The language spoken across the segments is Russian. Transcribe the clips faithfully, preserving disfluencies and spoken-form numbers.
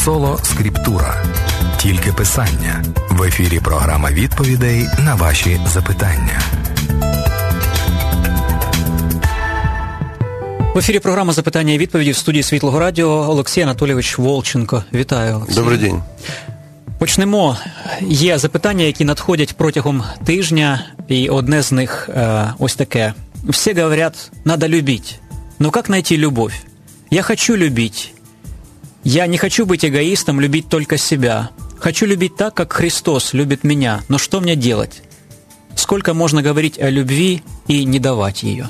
Соло Скриптура. Тільки писання. В ефірі програма відповідей на ваші запитання. В ефірі програма «Запитання і відповіді» в студії Світлого Радіо Олексій Анатолійович Волченко. Вітаю, Олексій. Добрий день. Почнемо. Є запитання, які надходять протягом тижня, і одне з них е, ось таке. Всі говорять, надо любить. Но как найти любовь? Я хочу любить. Я не хочу быть эгоистом, любить только себя. Хочу любить так, как Христос любит меня. Но что мне делать? Сколько можно говорить о любви и не давать ее?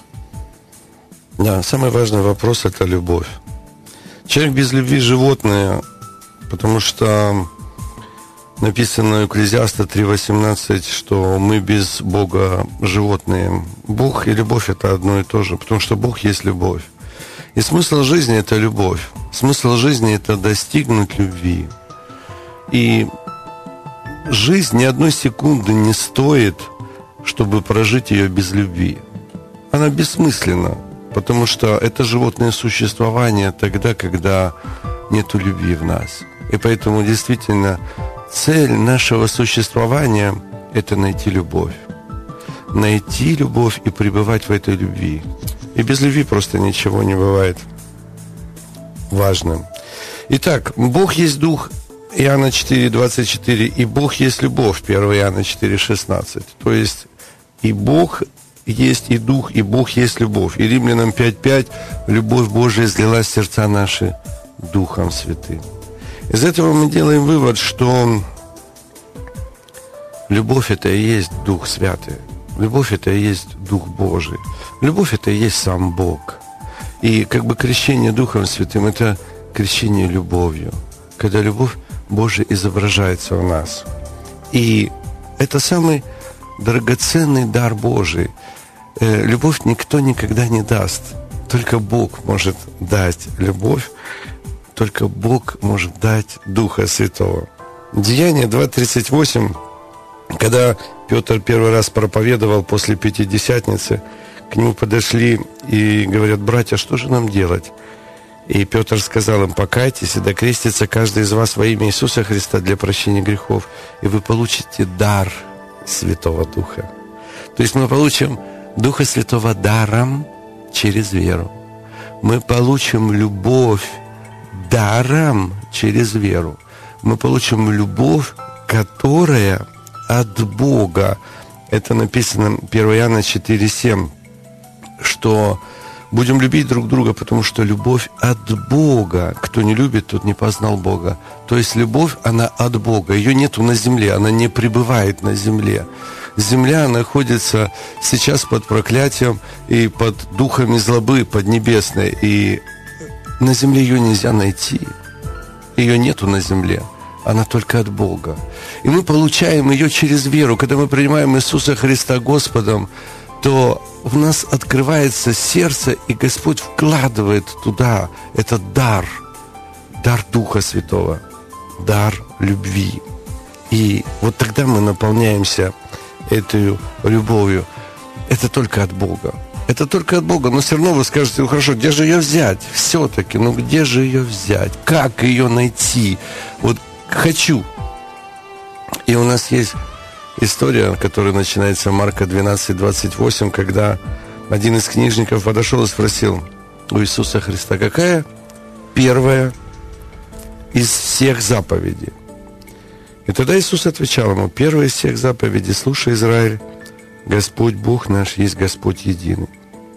Да, самый важный вопрос – это любовь. Человек без любви – животное, потому что написано в Экклезиаста три восемнадцать, что мы без Бога животные. Бог и любовь – это одно и то же, потому что Бог есть любовь. И смысл жизни – это любовь. Смысл жизни – это достигнуть любви. И жизнь ни одной секунды не стоит, чтобы прожить ее без любви. Она бессмысленна, потому что это животное существование тогда, когда нет любви в нас. И поэтому действительно цель нашего существования – это найти любовь. Найти любовь и пребывать в этой любви. И без любви просто ничего не бывает важным. Итак, Бог есть Дух, Иоанна четыре двадцать четыре, и Бог есть любовь, первое Иоанна четыре шестнадцать. То есть и Бог есть и Дух, и Бог есть любовь. И Римлянам пять пять, любовь Божия излилась в сердца наши Духом Святым. Из этого мы делаем вывод, что любовь – это и есть Дух Святый. Любовь – это и есть Дух Божий. Любовь – это и есть сам Бог. И как бы крещение Духом Святым – это крещение любовью, когда любовь Божия изображается в нас. И это самый драгоценный дар Божий. Любовь никто никогда не даст. Только Бог может дать любовь, только Бог может дать Духа Святого. Деяния два тридцать восемь, когда Петр первый раз проповедовал после Пятидесятницы, к нему подошли и говорят: братья, что же нам делать? И Петр сказал им: покайтесь и докрестится каждый из вас во имя Иисуса Христа для прощения грехов, и вы получите дар Святого Духа. То есть мы получим Духа Святого даром через веру. Мы получим любовь даром через веру. Мы получим любовь, которая от Бога. Это написано первое Иоанна четыре семь, что будем любить друг друга, потому что любовь от Бога. Кто не любит, тот не познал Бога. То есть любовь, она от Бога. Ее нету на земле, она не пребывает на земле. Земля находится сейчас под проклятием и под духами злобы, под небесной. И на земле ее нельзя найти. Ее нету на земле. Она только от Бога. И мы получаем ее через веру. Когда мы принимаем Иисуса Христа Господом, то в нас открывается сердце, и Господь вкладывает туда этот дар, дар Духа Святого, дар любви. И вот тогда мы наполняемся этой любовью. Это только от Бога. Это только от Бога. Но все равно вы скажете: ну хорошо, где же ее взять? Все-таки, ну где же ее взять? Как ее найти? Вот хочу. И у нас есть история, которая начинается в Марка двенадцать двадцать восемь, когда один из книжников подошел и спросил у Иисуса Христа: какая первая из всех заповедей? И тогда Иисус отвечал ему: первая из всех заповедей: слушай, Израиль, Господь Бог наш есть Господь единый.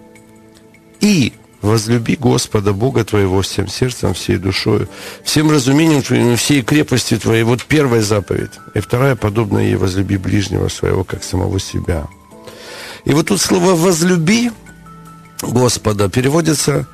И возлюби Господа Бога твоего всем сердцем, всей душою, всем разумением твоим, всей крепостью твоей. Вот первая заповедь. И вторая, подобная ей: возлюби ближнего своего, как самого себя. И вот тут слово «возлюби Господа» переводится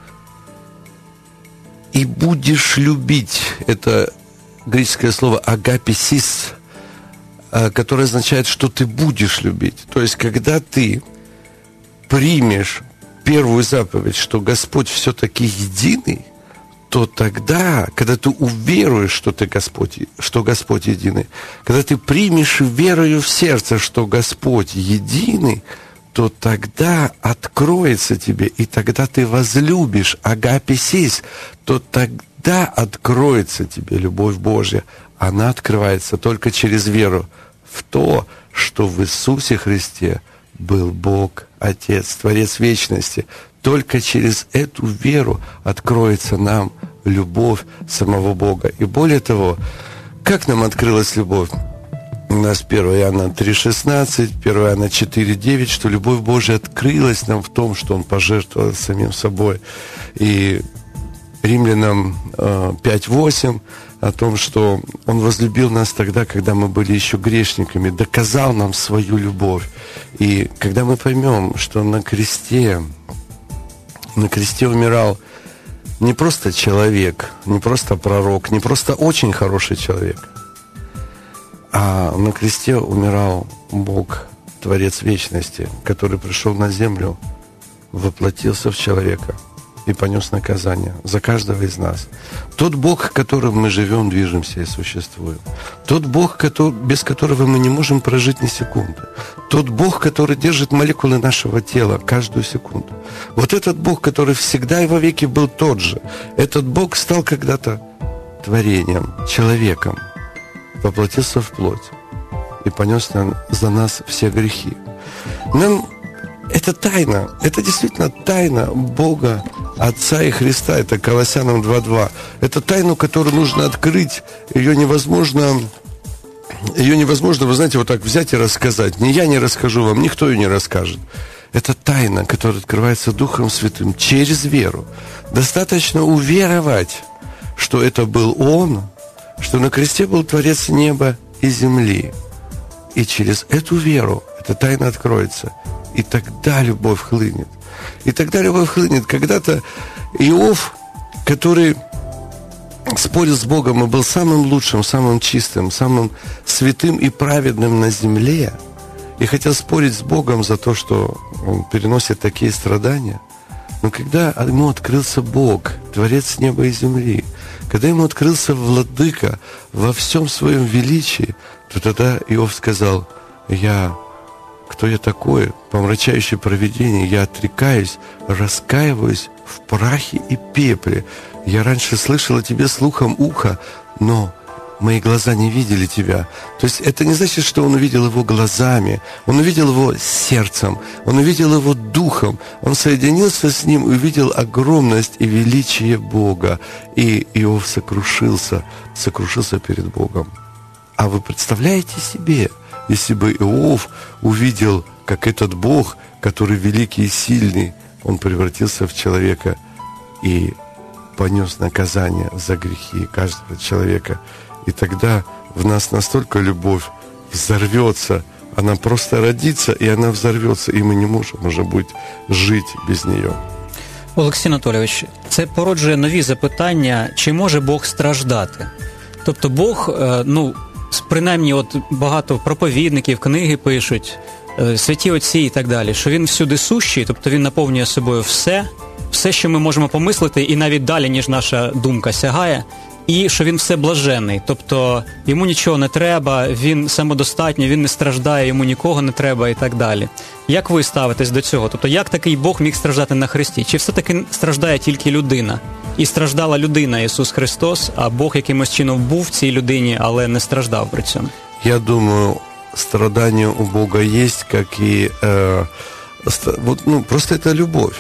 «и будешь любить». Это греческое слово «агаписис», которое означает, что ты будешь любить. То есть, когда ты примешь первую заповедь, что Господь все-таки единый, то тогда, когда ты уверуешь, что ты Господь, что Господь единый, когда ты примешь верою в сердце, что Господь единый, то тогда откроется тебе, и тогда ты возлюбишь агаписис, то тогда когда откроется тебе любовь Божья, она открывается только через веру в то, что в Иисусе Христе был Бог, Отец, Творец вечности. Только через эту веру откроется нам любовь самого Бога. И более того, как нам открылась любовь? У нас первое Иоанна три шестнадцать, первое Иоанна четыре девять, что любовь Божия открылась нам в том, что Он пожертвовал самим собой. И Римлянам пять восемь о том, что Он возлюбил нас тогда, когда мы были еще грешниками, доказал нам свою любовь. И когда мы поймем, что на кресте, на кресте умирал не просто человек, не просто пророк, не просто очень хороший человек, а на кресте умирал Бог, Творец вечности, который пришел на землю, воплотился в человека и понес наказание за каждого из нас. Тот Бог, которым мы живем, движемся и существуем. Тот Бог, который, без которого мы не можем прожить ни секунды. Тот Бог, который держит молекулы нашего тела каждую секунду. Вот этот Бог, который всегда и вовеки был тот же. Этот Бог стал когда-то творением, человеком, воплотился в плоть и понес за нас все грехи. Нам это тайна, это действительно тайна Бога, Отца и Христа, это Колоссянам два два. Это тайну, которую нужно открыть, ее невозможно, ее невозможно, вы знаете, вот так взять и рассказать. Ни я не расскажу вам, никто ее не расскажет. Это тайна, которая открывается Духом Святым через веру. Достаточно уверовать, что это был Он, что на кресте был Творец неба и земли. И через эту веру эта тайна откроется. И тогда любовь хлынет. И тогда любовь хлынет. Когда-то Иов, который спорил с Богом и был самым лучшим, самым чистым, самым святым и праведным на земле, и хотел спорить с Богом за то, что он переносит такие страдания, но когда ему открылся Бог, Творец неба и земли, когда ему открылся Владыка во всем своем величии, то тогда Иов сказал: «Я, кто я такой, помрачающий провидение, я отрекаюсь, раскаиваюсь в прахе и пепле. Я раньше слышал о тебе слухом уха, но мои глаза не видели тебя». То есть это не значит, что он увидел его глазами, он увидел его сердцем, он увидел его духом, он соединился с ним и увидел огромность и величие Бога. И Иов сокрушился, сокрушился перед Богом. А вы представляете себе, если бы Иов увидел, как этот Бог, который великий и сильный, он превратился в человека и понес наказание за грехи каждого человека. И тогда в нас настолько любовь взорвется, она просто родится, и она взорвется, и мы не можем уже будет жить без нее. Олексій Анатолійович, це породжує нові запитання, чи може Бог страждати? Тобто Бог, ну, принаймні от багато проповідників, книги пишуть, святі отці і так далі, що він всюди сущий, тобто він наповнює собою все, все, що ми можемо помислити, і навіть далі, ніж наша думка сягає, і що він все блаженний, тобто йому нічого не треба, він самодостатній, він не страждає, йому нікого не треба і так далі. Як ви ставитесь до цього? Тобто як такий Бог міг страждати на хресті? Чи все-таки страждає тільки людина? І страждала людина, Ісус Христос, а Бог якимось чином був в цій людині, але не страждав при цьому? Я думаю, страдания у Бога есть, как и... Э, вот, ну, просто это любовь.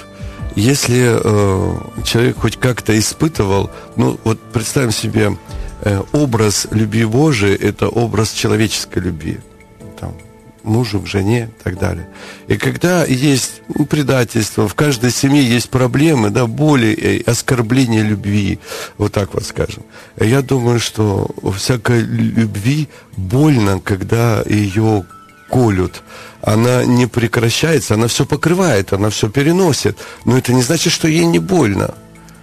Если э, человек хоть как-то испытывал, ну вот представим себе, э, образ любви Божией – это образ человеческой любви, там, мужу, к жене и так далее. И когда есть ну, предательство, в каждой семье есть проблемы, да, боли, оскорбления любви, вот так вот скажем. Я думаю, что у всякой любви больно, когда ее колют. Она не прекращается, она все покрывает, она все переносит. Но это не значит, что ей не больно.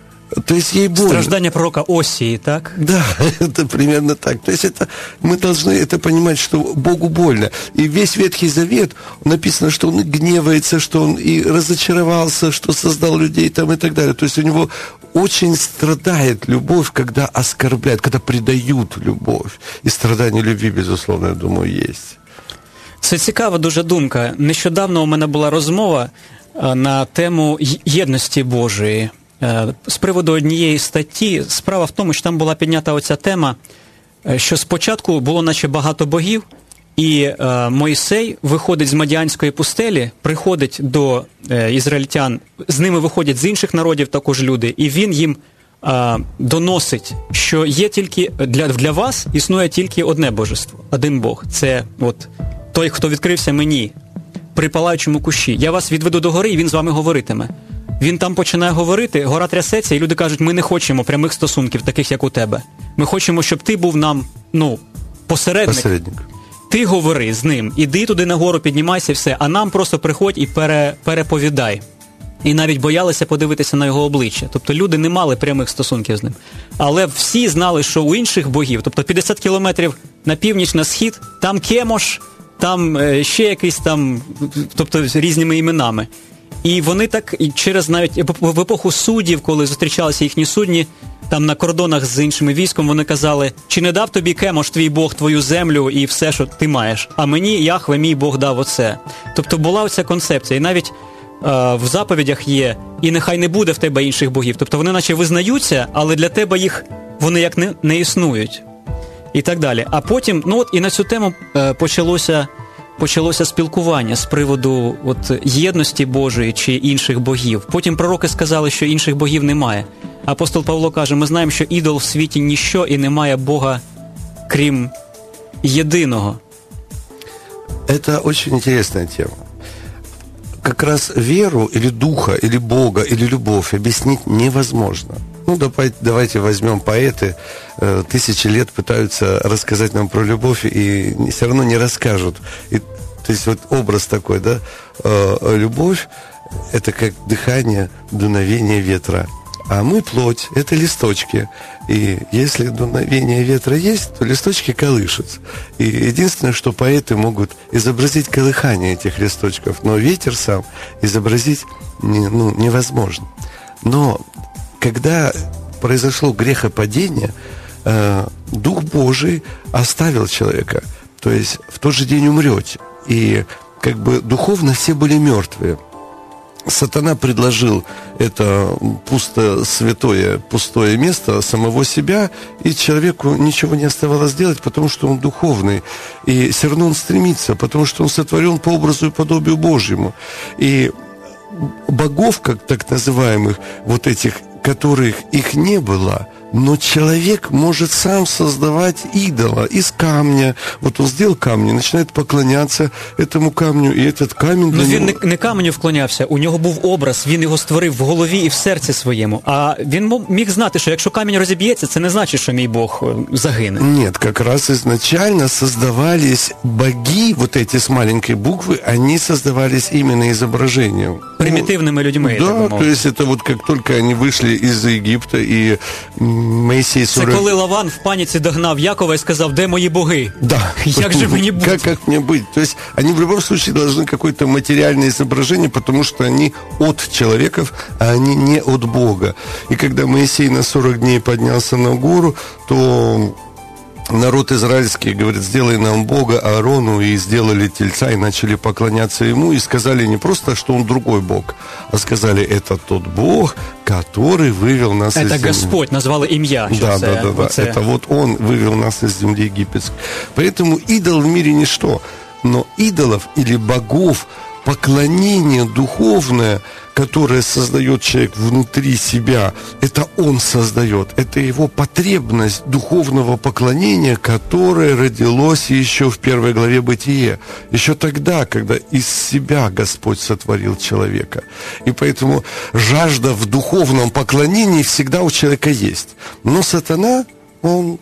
То есть ей больно. Страждание пророка Осии, так? Да, это примерно так. То есть это, мы должны это понимать, что Богу больно. И весь Ветхий Завет, написано, что он гневается, что он и разочаровался, что создал людей там и так далее. То есть у него очень страдает любовь, когда оскорбляют, когда предают любовь. И страдание любви, безусловно, я думаю, есть. Це цікава дуже думка. Нещодавно у мене була розмова на тему єдності Божої. з приводу однієї статті. Справа в тому, що там була піднята оця тема, що спочатку було наче багато богів, і е, Мойсей виходить з Мадіанської пустелі, приходить до е, ізраїльтян, з ними виходять з інших народів також люди, і він їм е, доносить, що є тільки для, для вас існує тільки одне божество, один Бог. Це от той, хто відкрився мені при палаючому кущі. Я вас відведу до гори, і він з вами говоритиме. Він там починає говорити, гора трясеться, і люди кажуть, ми не хочемо прямих стосунків, таких як у тебе. Ми хочемо, щоб ти був нам, ну, посередник. Посередник. Ти говори з ним, іди туди нагору, піднімайся і все, а нам просто приходь і пере, переповідай. І навіть боялися подивитися на його обличчя. Тобто люди не мали прямих стосунків з ним. Але всі знали, що у інших богів, тобто п'ятдесят кілометрів на північ, на схід, там Кемош, там е, ще якийсь там, тобто з різними іменами. І вони так, і через навіть в епоху суддів, коли зустрічалися їхні судні, там на кордонах з іншими військом, вони казали, чи не дав тобі Кемош, твій Бог, твою землю і все, що ти маєш, а мені, Яхве, мій Бог дав оце. Тобто була оця концепція. І навіть е, в заповідях є, і нехай не буде в тебе інших богів. Тобто вони наче визнаються, але для тебе їх, вони як не, не існують. І так далі. А потім, ну от і на цю тему е, почалося... Почалося спілкування з приводу от, єдності Божої чи інших богів. Потім пророки сказали, що інших богів немає. Апостол Павло каже, ми знаємо, що ідол в світі ніщо і немає Бога, крім єдиного. Это очень интересная тема. Как раз веру или духа, или Бога, или любовь объяснить невозможно. Ну, давайте, давайте возьмем поэты, э, тысячи лет пытаются рассказать нам про любовь и все равно не расскажут. И, то есть вот образ такой, да, э, любовь – это как дыхание, дуновение ветра. А мы плоть, это листочки. И если дуновение ветра есть, то листочки колышутся. И единственное, что поэты могут изобразить колыхание этих листочков, но ветер сам изобразить не, ну, невозможно. Но когда произошло грехопадение, э, Дух Божий оставил человека. То есть в тот же день умрете. И как бы духовно все были мертвые. Сатана предложил это пусто святое, пустое место самого себя, и человеку ничего не оставалось делать, потому что он духовный. И все равно он стремится, потому что он сотворен по образу и подобию Божьему. И богов, как так называемых, вот этих, которых их не было, но человек может сам создавать идола из камня. Вот он сделал камни, начинает поклоняться этому камню, і этот камінь... Ну, він него... не, не каменю вклонявся, у нього був образ, він його створив в голові і в серці своєму. А він міг знати, що якщо камінь розіб'ється, це не значить, що мій Бог загине. Нет, как раз изначально создавались боги, вот эти с маленькой буквы, они создавались именно изображением. Примитивными людьми. Да, то есть это вот как только они вышли из Египта, и Моисей... сорок... Це коли Лаван в паніці догнав Якова і сказав, де мої боги? Да. Як же мені бути? Как, как мне быть? То есть они в любом случае должны какое-то материальное изображение, потому что они от человеков, а они не от Бога. И когда Моисей на сорок дней поднялся на гору, то народ израильский говорит, сделай нам Бога Аарону, и сделали тельца, и начали поклоняться ему, и сказали не просто, что он другой Бог, а сказали, это тот Бог, который вывел нас это из земли. Это Господь, назвали имя. Да, да, да, да. Оце. Это вот Он вывел нас из земли египетской. Поэтому идол в мире ничто, но идолов или богов, поклонение духовное, которое создает человек внутри себя, это он создает. Это его потребность духовного поклонения, которое родилось еще в первой главе Бытие. Еще тогда, когда из себя Господь сотворил человека. И поэтому жажда в духовном поклонении всегда у человека есть. Но сатана... Он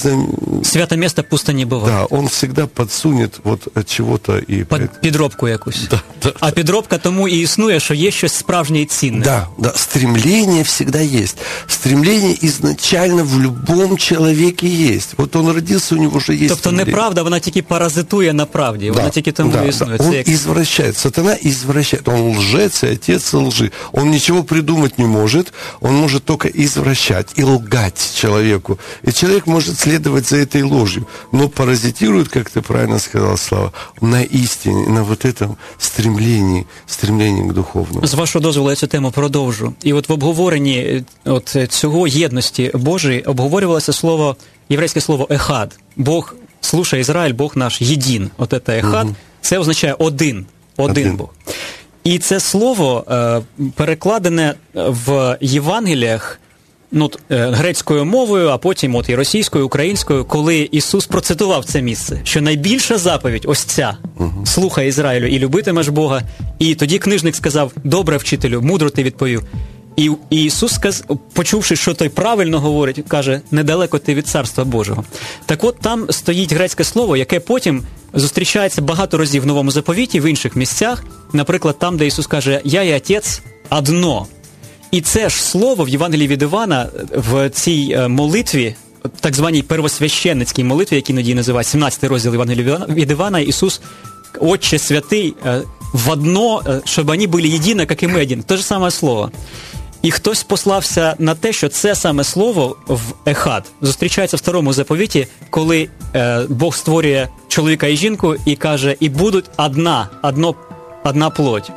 свято место пусто не бывает. Да, он всегда подсунет вот от чего-то і Под підробку якусь. Да, да. А підробка тому і існує, що є щось справжнє і цінне. Да, да, стремление всегда есть. Стремление изначально в любом человеке есть. Вот он родился, у него уже есть. Тобто стремление. неправда, вона тільки паразитує на правді, да, вона тільки тому да, і існує. Да. Он як... извращает, сатана извращает. Он лжец и отец лжи. Он ничего придумать не может, он может только извращать и лгать человеку. И человек может следовать за этой ложью, но паразитирует, как ты правильно сказал, Слава, на истине, на вот этом стремлении, стремлении к духовному. З вашого дозволу я цю тему продовжу. І от в обговоренні от цього єдності Божої обговорювалося слово, єврейське слово «ехад». Бог, слушай, Ізраїль, Бог наш, єдин. От це «ехад», угу. Це означає «один», «один, один. Бог». І це слово е, перекладене в Євангеліях, ну, грецькою мовою, а потім от і російською, українською, коли Ісус процитував це місце, що найбільша заповідь ось ця, угу. Слухай, Ізраїлю, і любитимеш Бога. І тоді книжник сказав, добре, вчителю, мудро ти відповів. І, і Ісус, сказ, почувши, що той правильно говорить, каже, недалеко ти від Царства Божого. Так от там стоїть грецьке слово, яке потім зустрічається багато разів в Новому Заповіті, в інших місцях, наприклад, там, де Ісус каже, я і Отець одно. І це ж слово в Євангелії від Івана, в цій молитві, так званій первосвященницькій молитві, які іноді називають сімнадцятий розділ Євангелія від Івана, Ісус, Отче святий, в одно, щоб вони були єдині, як і ми один. Те ж саме слово. І хтось послався на те, що це саме слово в «ехад» зустрічається в Старому Заповіті, коли е, Бог створює чоловіка і жінку і каже, і будуть одна, одно, одна плоть.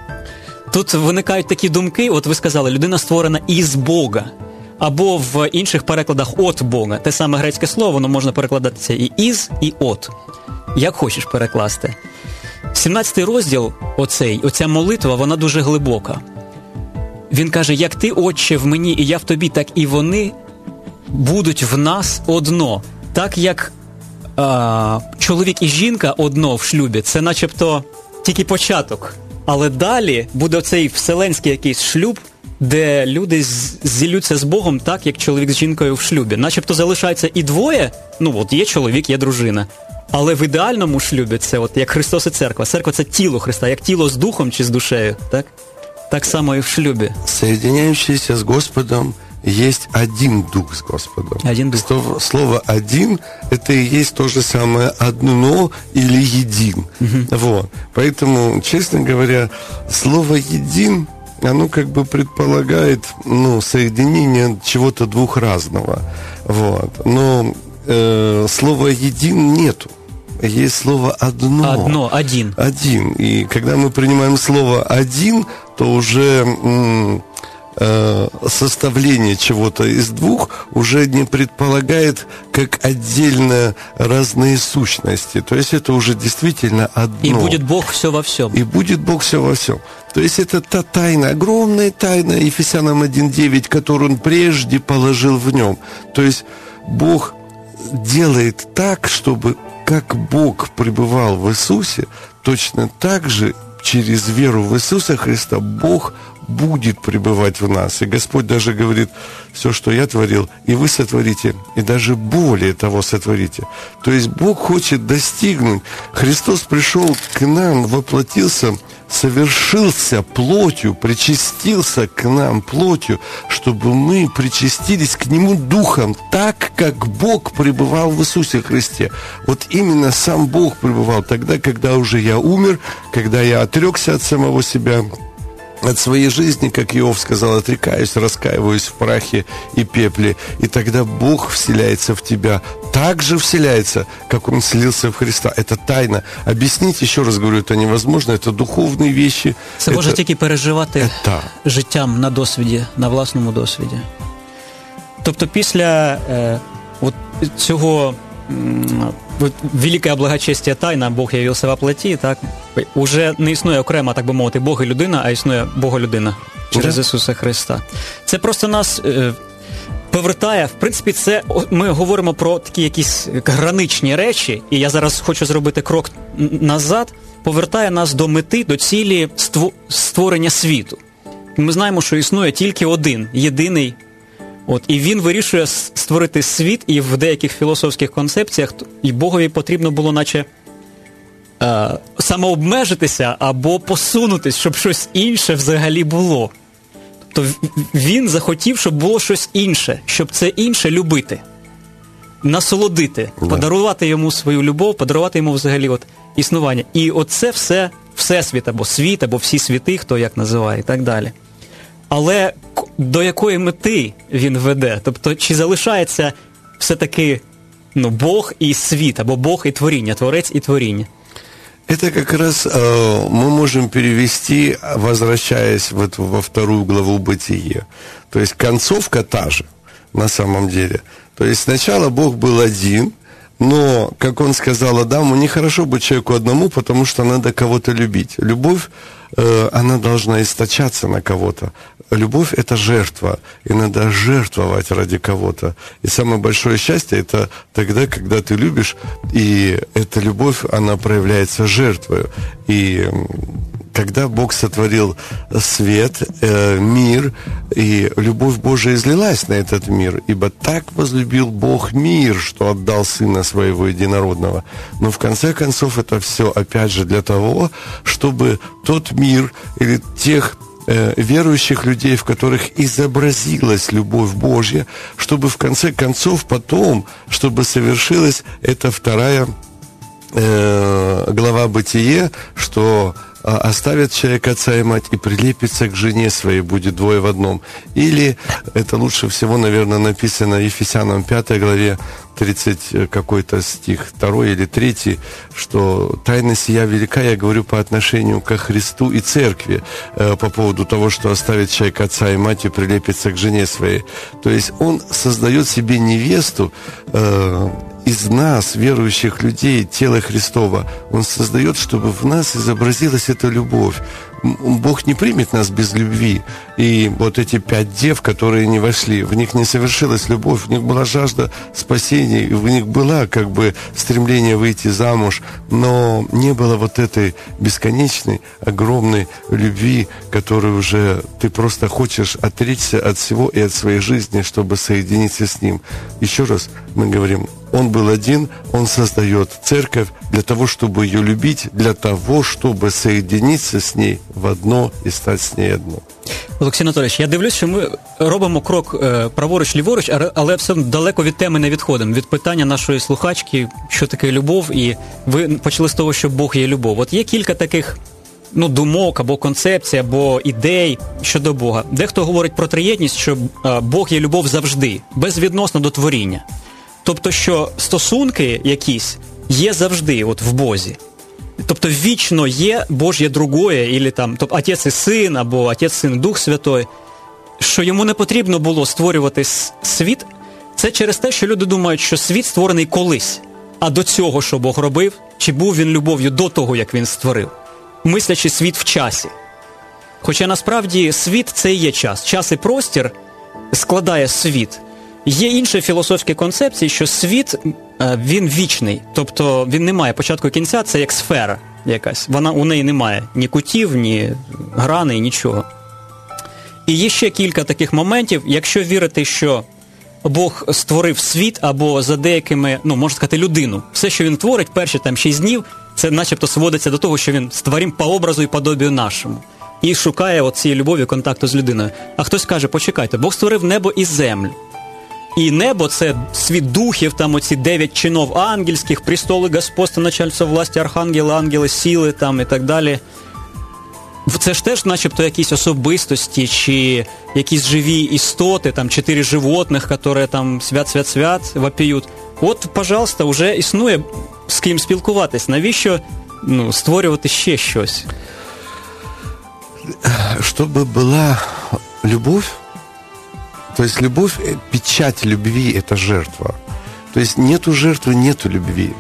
Тут виникають такі думки, от ви сказали, людина створена із Бога, або в інших перекладах «от Бога». Те саме грецьке слово, воно можна перекладатися і «із», і «от». Як хочеш перекласти. сімнадцятий розділ, оцей, оця молитва, вона дуже глибока. Він каже, як ти, Отче, в мені, і я в тобі, так і вони будуть в нас одно. Так як а, чоловік і жінка одно в шлюбі, це начебто тільки початок. Але далі буде цей вселенський якийсь шлюб, де люди зіллються з Богом так, як чоловік з жінкою в шлюбі. Начебто залишається і двоє, ну от є чоловік, є дружина. Але в ідеальному шлюбі це от як Христос і церква. Церква – це тіло Христа, як тіло з духом чи з душею, так? Так само и в шлюбе. Соединяющийся с Господом есть один дух с Господом. Один дух. Слово, слово «один» — это и есть то же самое «одно» или «един». Угу. Вот. Поэтому, честно говоря, слово «един», оно как бы предполагает, ну, соединение чего-то двухразного. Вот. Но э, слова «един» нету. Есть слово «одно». Одно, один. Один. И когда мы принимаем слово «один», то уже м- э, составление чего-то из двух уже не предполагает как отдельно разные сущности. То есть это уже действительно одно. И будет Бог все во всем. И будет Бог все во всем. То есть это та тайна, огромная тайна Ефесянам один девять, которую Он прежде положил в нем. То есть Бог делает так, чтобы как Бог пребывал в Иисусе, точно так же через веру в Иисуса Христа Бог будет пребывать в нас. И Господь даже говорит, все, что я творил, и вы сотворите, и даже более того сотворите. То есть Бог хочет достигнуть. Христос пришел к нам, воплотился, совершился плотью, причастился к нам плотью, чтобы мы причастились к Нему Духом, так, как Бог пребывал в Иисусе Христе. Вот именно сам Бог пребывал тогда, когда уже я умер, когда я отрекся от самого себя, от своей жизни, как Иов сказал, отрекаюсь, раскаиваюсь в прахе и пепле. И тогда Бог вселяется в тебя, так же вселяется, как Он вселился в Христа. Это тайна. Объяснить, еще раз говорю, это невозможно, это духовные вещи. Це може тільки переживати это... життям на досвіді, на власному досвіді. Тобто після е, от цього велике благочестие тайна, Бог явився во плоті, так, уже не існує окремо, так би мовити, Бог і людина, а існує Бога-людина через Ісуса Христа. Це просто нас е, повертає, в принципі, це, ми говоримо про такі якісь граничні речі, і я зараз хочу зробити крок назад, повертає нас до мети, до цілі створення світу. Ми знаємо, що існує тільки один, єдиний. От, і він вирішує створити світ, і в деяких філософських концепціях і Богові потрібно було наче е, самообмежитися або посунутись, щоб щось інше взагалі було. Тобто він захотів, щоб було щось інше, щоб це інше любити, насолодити, yeah. подарувати йому свою любов, подарувати йому взагалі от існування. І оце все всесвіт, або світ, або всі світи, хто як називає, і так далі. Але до якої мети він веде? Тобто, чи залишається все-таки ну, Бог і світ, або Бог і творіння, Творець і творіння? Это как раз э, мы можем перевести, возвращаясь вот во вторую главу Бытие. То есть концовка та же, на самом деле. То есть сначала Бог был один, но, как он сказал Адаму, нехорошо быть человеку одному, потому что надо кого-то любить. Любовь, э, она должна источаться на кого-то. Любовь – это жертва, и надо жертвовать ради кого-то. И самое большое счастье – это тогда, когда ты любишь, и эта любовь, она проявляется жертвой. И когда Бог сотворил свет, э, мир, и любовь Божия излилась на этот мир, ибо так возлюбил Бог мир, что отдал Сына Своего Единородного. Но в конце концов это все, опять же, для того, чтобы тот мир или тех э, верующих людей, в которых изобразилась любовь Божья, чтобы в конце концов потом, чтобы совершилась эта вторая э, глава Бытие, что оставит человек отца и мать и прилепится к жене своей, будет двое в одном. Или, это лучше всего, наверное, написано Ефесянам пятой главе, тридцать какой-то стих, второй или третий, что тайна сия велика, я говорю по отношению ко Христу и Церкви, э, по поводу того, что оставит человек отца и мать и прилепится к жене своей. То есть он создает себе невесту, э, из нас, верующих людей, тела Христова, Он создает, чтобы в нас изобразилась эта любовь. Бог не примет нас без любви. И вот эти пять дев, которые не вошли, в них не совершилась любовь, в них была жажда спасения, в них было как бы стремление выйти замуж, но не было вот этой бесконечной, огромной любви, которую уже ты просто хочешь отречься от всего и от своей жизни, чтобы соединиться с Ним. Еще раз мы говорим, Он был один, Он создает церковь для того, чтобы ее любить, для того, чтобы соединиться с ней в одно і стати з нею одно. Олексій Анатолійович, я дивлюсь, що ми робимо крок е, праворуч-ліворуч, але все далеко від теми не відходимо. Від питання нашої слухачки, що таке любов, і ви почали з того, що Бог є любов. От є кілька таких ну, думок, або концепцій, або ідей щодо Бога. Дехто говорить про триєдність, що е, Бог є любов завжди, безвідносно до творіння. Тобто, що стосунки якісь є завжди от в Бозі. Тобто вічно є Божє другое, або там, тобто Отець і Син, або Отець, Син, Дух Святой, що йому не потрібно було створювати світ, це через те, що люди думають, що світ створений колись, а до цього, що Бог робив, чи був він любов'ю до того, як він створив, мислячи світ в часі. Хоча насправді світ – це і є час. Час і простір складає світ. Є інші філософські концепції, що світ, він вічний, тобто він не має початку і кінця, це як сфера якась. Вона, у неї немає ні кутів, ні граней, нічого. І є ще кілька таких моментів, якщо вірити, що Бог створив світ або за деякими, ну, можна сказати, людину. Все, що він творить, перші там шість днів, це начебто сводиться до того, що він створив по образу і подобію нашому. І шукає от цієї любові, контакту з людиною. А хтось каже, почекайте, Бог створив небо і землю. І небо – це світ духів, там оці дев'ять чинов ангельських, престоли господства, начальство власті, архангели, ангели, сили там і так далі. Це ж теж начебто якісь особистості чи якісь живі істоти, там чотири животних, які там свят-свят-свят вопіють. От, пожалуйста, вже існує з ким спілкуватись. Навіщо ну, створювати ще щось? Щоб була любов, то есть любовь, печать любви – это жертва. То есть нету жертвы, нету любви.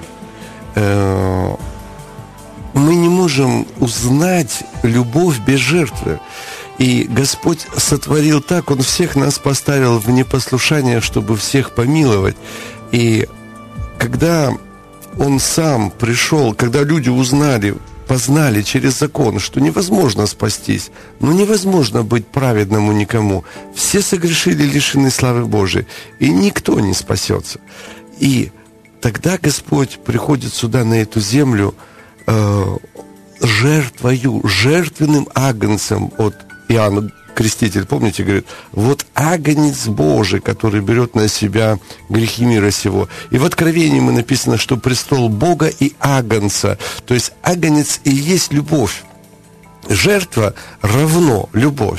Мы не можем узнать любовь без жертвы. И Господь сотворил так, Он всех нас поставил в непослушание, чтобы всех помиловать. И когда Он сам пришел, когда люди узнали, познали через закон, что невозможно спастись, но невозможно быть праведному никому. Все согрешили, лишены славы Божией, и никто не спасется. И тогда Господь приходит сюда, на эту землю, э, жертвою, жертвенным агнцем. От Иоанна Креститель, помните, говорит, вот агнец Божий, который берет на себя грехи мира сего. И в Откровении мы написано, что престол Бога и агнца. То есть агнец и есть любовь. Жертва равно любовь.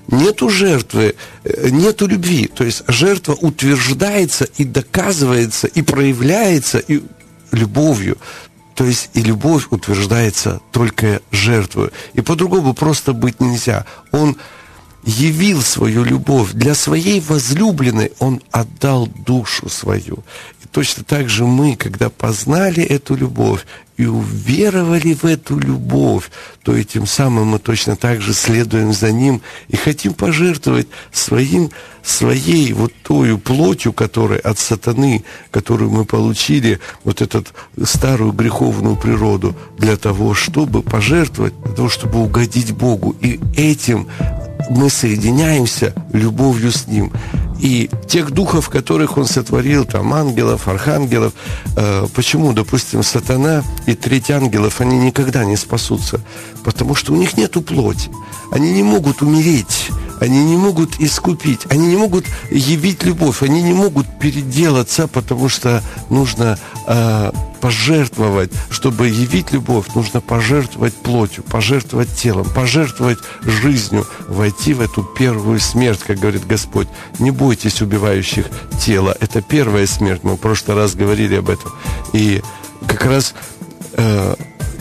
нету жертвы, нету любви. То есть жертва утверждается и доказывается, и проявляется и любовью. То есть и любовь утверждается только жертвой. И по-другому просто быть нельзя. Он явил свою любовь. Для своей возлюбленной он отдал душу свою. И точно так же мы, когда познали эту любовь и уверовали в эту любовь, то и тем самым мы точно так же следуем за ним и хотим пожертвовать своим, своей вот той плотью, которая от сатаны, которую мы получили, вот эту старую греховную природу, для того, чтобы пожертвовать, для того, чтобы угодить Богу. И этим мы соединяемся любовью с Ним. И тех духов, которых Он сотворил, там, ангелов, архангелов, э, почему, допустим, сатана и треть ангелов, они никогда не спасутся? Потому что у них нету плоти. Они не могут умереть, они не могут искупить, они не могут явить любовь, они не могут переделаться, потому что нужно э, пожертвовать. Чтобы явить любовь, нужно пожертвовать плотью, пожертвовать телом, пожертвовать жизнью, войти в эту первую смерть, как говорит Господь. Не бойтесь убивающих тела. Это первая смерть. Мы в прошлый раз говорили об этом. И как раз э,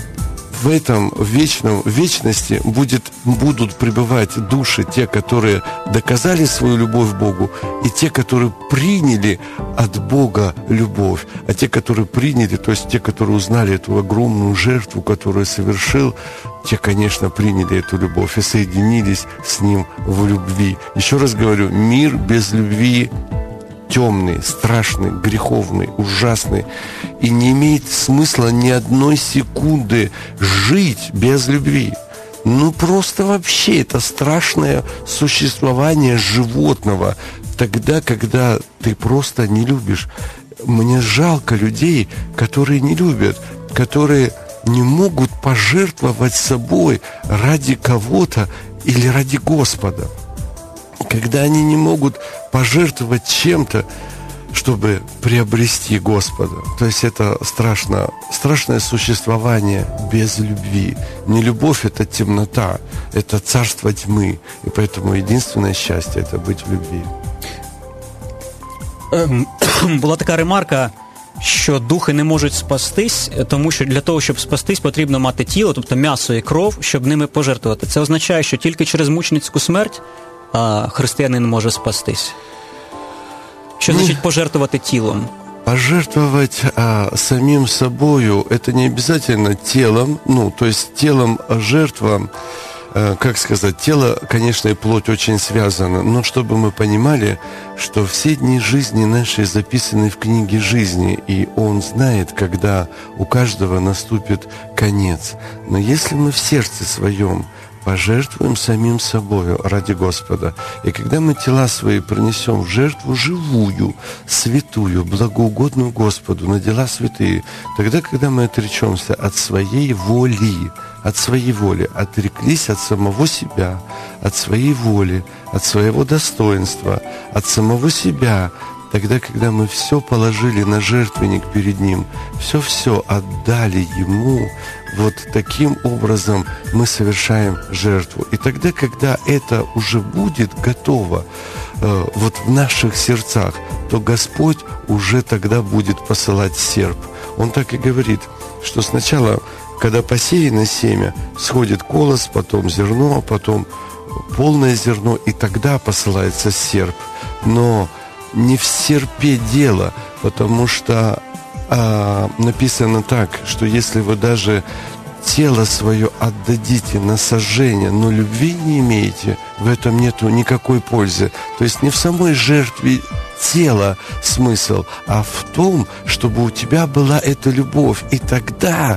в этом вечном, в вечности будет, будут пребывать души, те, которые доказали свою любовь к Богу, и те, которые приняли от Бога любовь. А те, которые приняли, то есть те, которые узнали эту огромную жертву, которую совершил, те, конечно, приняли эту любовь и соединились с Ним в любви. Еще раз говорю, мир без любви темный, страшный, греховный, ужасный. И не имеет смысла ни одной секунды жить без любви. Ну, просто вообще это страшное существование животного. Тогда, когда ты просто не любишь. Мне жалко людей, которые не любят, которые не могут пожертвовать собой ради кого-то или ради Господа. Когда они не могут пожертвовать чем-то, чтобы приобрести Господа. То есть это страшно, страшное существование без любви. Не любовь — это темнота, это царство тьмы. И поэтому единственное счастье — это быть в любви. Була така ремарка, що духи не можуть спастись, тому що для того, щоб спастись, потрібно мати тіло, тобто м'ясо і кров, щоб ними пожертвувати. Це означає, що тільки через мученицьку смерть а, християнин може спастись. Що ну, значит пожертвовать телом? Пожертвовать а, самим собою, это не обязательно телом, ну, то есть телом жертва, а, как сказать, тело, конечно, и плоть очень связано, но чтобы мы понимали, что все дни жизни нашей записаны в книге жизни, и Он знает, когда у каждого наступит конец. Но если мы в сердце своем пожертвуем самим собою ради Господа. И когда мы тела свои принесем в жертву живую, святую, благоугодную Господу, на дела святые, тогда, когда мы отречемся от своей воли, от своей воли, отреклись от самого себя, от своей воли, от своего достоинства, от самого себя, тогда, когда мы все положили на жертвенник перед Ним, все-все отдали Ему, вот таким образом мы совершаем жертву. И тогда, когда это уже будет готово э, вот в наших сердцах, то Господь уже тогда будет посылать серп. Он так и говорит, что сначала, когда посеяно семя, сходит колос, потом зерно, потом полное зерно, и тогда посылается серп. Но не в серпе дело, потому что а, написано так, что если вы даже тело свое отдадите на сожжение, но любви не имеете, в этом нету никакой пользы. То есть не в самой жертве тела смысл, а в том, чтобы у тебя была эта любовь. И тогда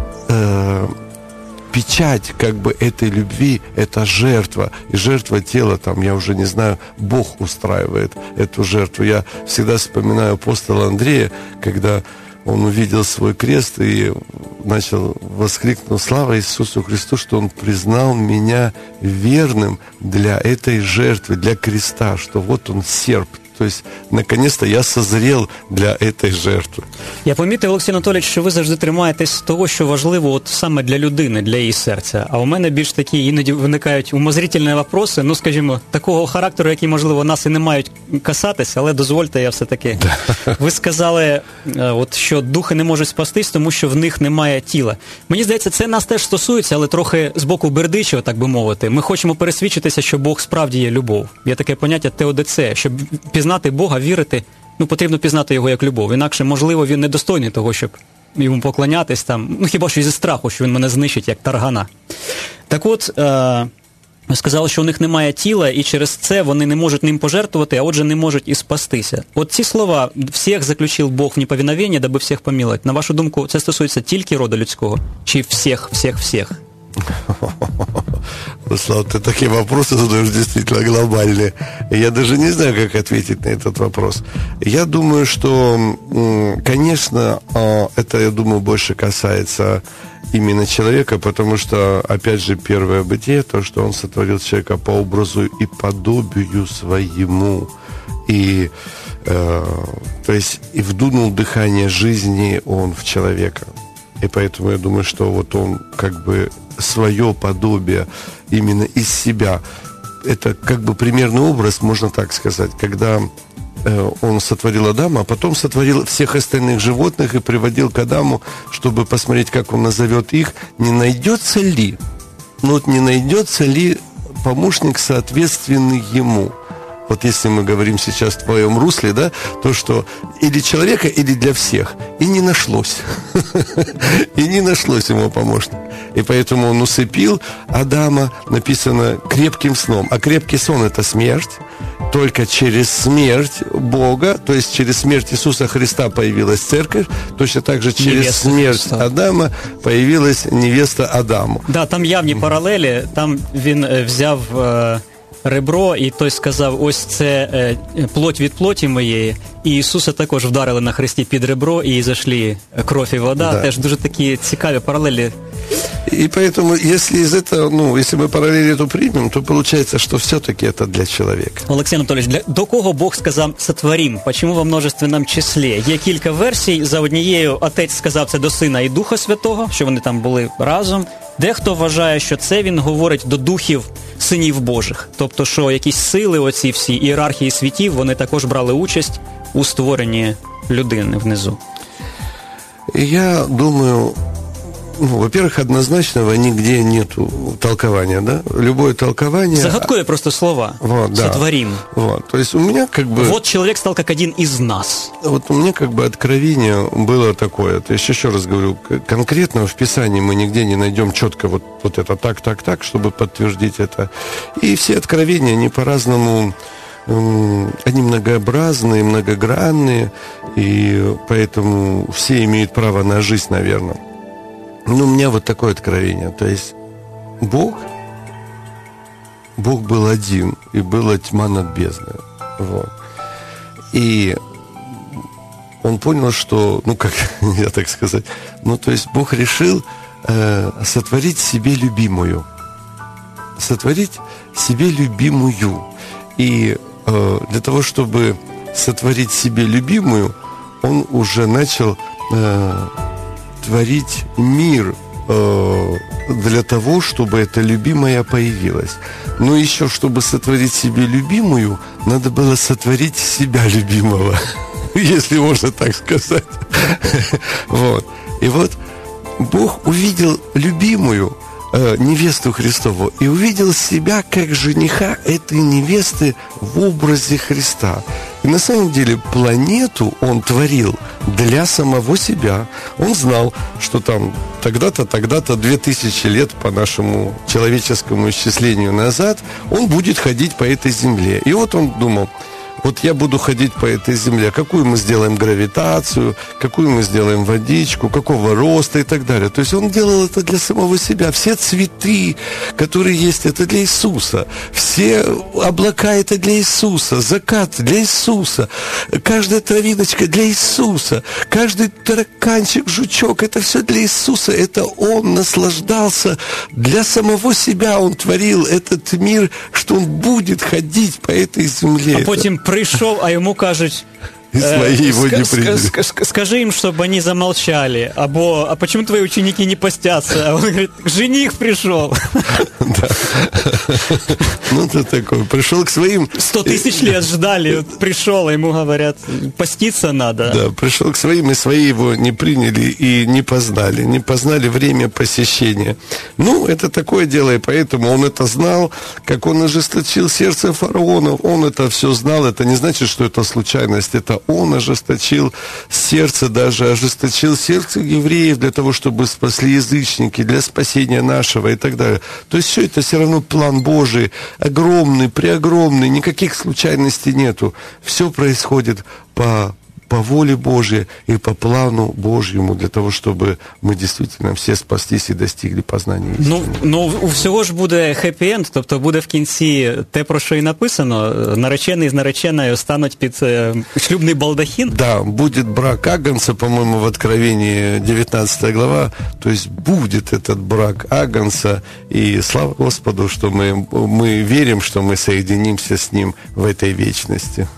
э, печать как бы этой любви — это жертва. И жертва тела, там, я уже не знаю, Бог устраивает эту жертву. Я всегда вспоминаю апостола Андрея, когда он увидел свой крест и начал воскликнуть: «Слава Иисусу Христу, что Он признал меня верным для этой жертвы, для креста», что вот он серп, То есть, наконец-то я созрел для этой жертви. Я помітив, Олексій Анатолійович, що ви завжди тримаєтесь того, що важливо от саме для людини, для її серця. А у мене більш такі іноді виникають умозрительні вопроси, ну, скажімо, такого характеру, які, можливо, нас і не мають касатися, але дозвольте, я все-таки. Ви сказали, от, що духи не можуть спастись, тому що в них немає тіла. Мені здається, це нас теж стосується, але трохи з боку Бердичева, так би мовити. Ми хочемо пересвідчитися, що Бог справді є любов. Є таке поняття теодицея, щоб пізнати Бога, вірити, ну, потрібно пізнати його як любов. Інакше, можливо, він недостойний того, щоб йому поклонятись там, ну, хіба що зі страху, що він мене знищить, як таргана. Так от, е- ви сказали, що у них немає тіла, і через це вони не можуть ним пожертвувати, а отже, не можуть і спастися. От ці слова «всіх заключив Бог в неповиновение, даби всіх помиловать». На вашу думку, це стосується тільки роду людського? Чи всіх, всіх, всіх? Слава, ты такие вопросы задаешь действительно глобальные. Я даже не знаю, как ответить на этот вопрос. Я думаю, что, конечно, это, я думаю, больше касается именно человека, потому что, опять же, первое бытие, то, что он сотворил человека по образу и подобию своему. И, э, то есть, и вдунул дыхание жизни он в человека. И поэтому я думаю, что вот он как бы свое подобие именно из себя. Это как бы примерный образ, можно так сказать, когда э, он сотворил Адама, а потом сотворил всех остальных животных и приводил к Адаму, чтобы посмотреть, как он назовет их, не найдется ли, ну вот не найдется ли помощник, соответственный ему. Вот если мы говорим сейчас в твоем русле, да, то что или человека, или для всех. И не нашлось. И не нашлось ему помощника. И поэтому он усыпил Адама, написано, крепким сном. А крепкий сон – это смерть. Только через смерть Бога, то есть через смерть Иисуса Христа появилась церковь, точно так же через невеста смерть Христа. Адама появилась невеста Адаму. Да, там явні паралелі. Там він взяв ребро, і той сказав, ось це е, плоть від плоті моєї, і Ісуса також вдарили на хресті під ребро, і зайшли кров і вода. Да. Теж дуже такі цікаві паралелі. И поэтому, если из этого, ну, если мы параллель эту примем, то получается, что все-таки это для человека. Олексій Анатолійович, для, до кого Бог сказав «сотворім»? Почему во множественном числі? Є кілька версій. За однією Отець сказав це до Сина і Духа Святого, що вони там були разом. Дехто вважає, що це він говорить до духів синів Божих. Тобто, що якісь сили, оці всі ієрархії світів, вони також брали участь у створенні людини внизу. Я думаю... Ну, во-первых, однозначного нигде нету толкования, да? Любое толкование... Загадковые просто слова. Вот, да. Сотворим. Вот, то есть у меня как бы... Вот человек стал как один из нас. Вот у меня как бы откровение было такое. То есть, еще раз говорю, конкретно в Писании мы нигде не найдем четко вот, вот это так, так, так, чтобы подтвердить это. И все откровения, они по-разному... Они многообразные, многогранные, и поэтому все имеют право на жизнь, наверное. Ну, у меня вот такое откровение. То есть Бог, Бог был один, и была тьма над бездной. Вот. И он понял, что, ну, как я так сказать, ну, то есть Бог решил э, сотворить себе любимую. Сотворить себе любимую. И э, для того, чтобы сотворить себе любимую, он уже начал... Э, творить мир э, для того, чтобы эта любимая появилась. Но еще, чтобы сотворить себе любимую, надо было сотворить себя любимого, если можно так сказать. Вот. И вот Бог увидел любимую э, невесту Христову и увидел себя как жениха этой невесты в образе Христа. И на самом деле планету он творил для самого себя. Он знал, что там тогда-то, тогда-то, две тысячи лет по нашему человеческому исчислению назад он будет ходить по этой земле. И вот он думал, вот я буду ходить по этой земле, какую мы сделаем гравитацию, какую мы сделаем водичку, какого роста и так далее. То есть он делал это для самого себя. Все цветы, которые есть, это для Иисуса. Все облака, это для Иисуса. Закат для Иисуса. Каждая травиночка для Иисуса. Каждый тараканчик, жучок, это все для Иисуса. Это он наслаждался для самого себя. Он творил этот мир, что он будет ходить по этой земле. А потім прийшов, а йому кажуть... И свои его не приняли. Скажи им, чтобы они замолчали. Або, а почему твои ученики не постятся? А он говорит, жених пришел. Да. Ну, ты такой, пришел к своим... Сто тысяч лет ждали, пришел, а ему говорят, поститься надо. Да, пришел к своим, и свои его не приняли и не познали. Не познали время посещения. Ну, это такое дело, и поэтому он это знал, как он ожесточил сердце фараона. Он это все знал. Это не значит, что это случайность. Это он ожесточил сердце, даже ожесточил сердце евреев для того, чтобы спасли язычники, для спасения нашего и так далее. То есть все это все равно план Божий, огромный, преогромный, никаких случайностей нету. Все происходит по, по воле Божьей и по плану Божьему, для того, чтобы мы действительно все спаслись і достигли познання істини. Ну, ну, у всього ж буде хеппі-енд, тобто буде в кінці те, про що і написано, наречений з нареченою стануть під е, шлюбний балдахін. Да, будет брак Агнца, по-моему, в Откровении девятнадцатая глава, то есть будет этот брак Агнца, и слава Господу, что мы, мы верим, что мы соединимся с Ним в этой вечности.